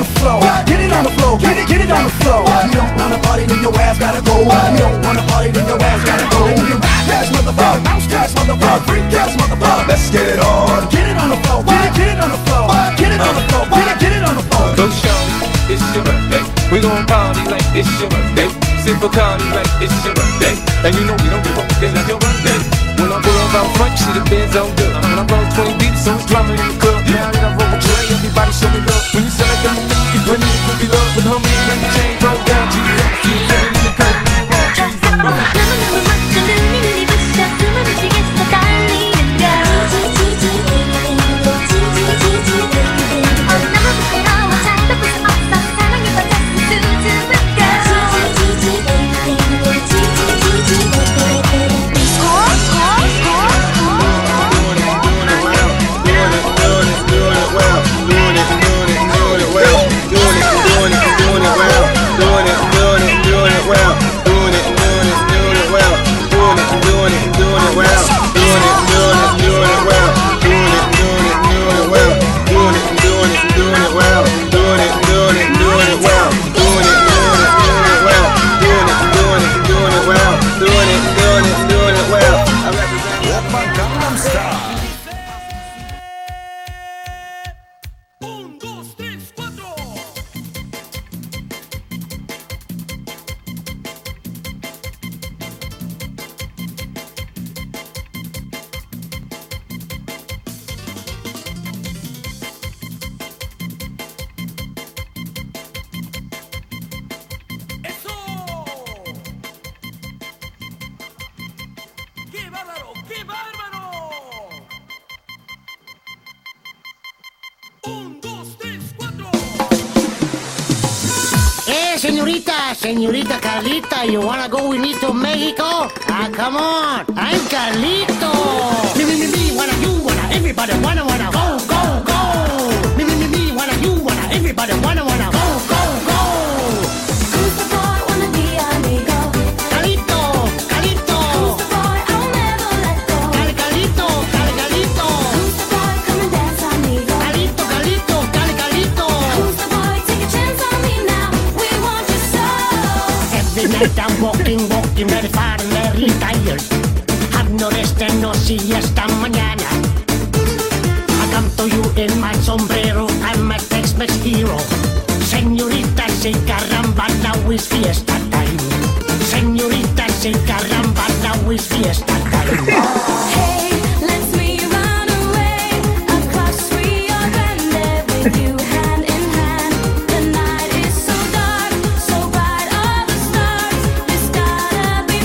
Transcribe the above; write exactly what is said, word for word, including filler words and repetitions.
the floor, get it on the floor, get it, get it on the floor. You don't wanna party, then your ass gotta go. You don't wanna party, then your ass gotta go. You rap ass motherfucker, bounce ass motherfucker, freak ass motherfucker. Let's get it on. Get it on the floor, get it, get it on the floor, get it on the floor, get it, get it on the floor. Go show, it's your birthday. We gon' party like it's your birthday. Sip a party like it's your birthday. And you know we don't give up, it's like your birthday. When I pull up out front, you see the Benz on good. When I roll twenty deep, so it's drama in the club. Now that I roll with Dre, everybody show me love. When you sell like them, you bring me the cookie love. With homie, you make the chain roll down. G's up, you feel it in the curb. G's up, roll. Señorita, señorita Carlita, you wanna go with me to Mexico? Ah, come on, I'm Carlito. Me, me, me, me, wanna, you wanna, everybody wanna, wanna, go, go, go. Me, me, me, me, wanna, you wanna, everybody wanna, wanna, go, go, go. Who's the boy, wanna be amigo? Carlito, Carlito. Who's the boy, I'll never let go? Cal, Carlito, Cal, Carlito. Who's the boy, come and dance, amigo? Carlito, Carlito, Cal, Carlito. Who's the boy, take a chance on me now? We want you so. Every night I'm walking, walking very far and very tired. Have no rest and no siesta mañana. I come to you in my sombrero, I'm a Tex-Mex hero. Señorita, say caramba, now is fiesta.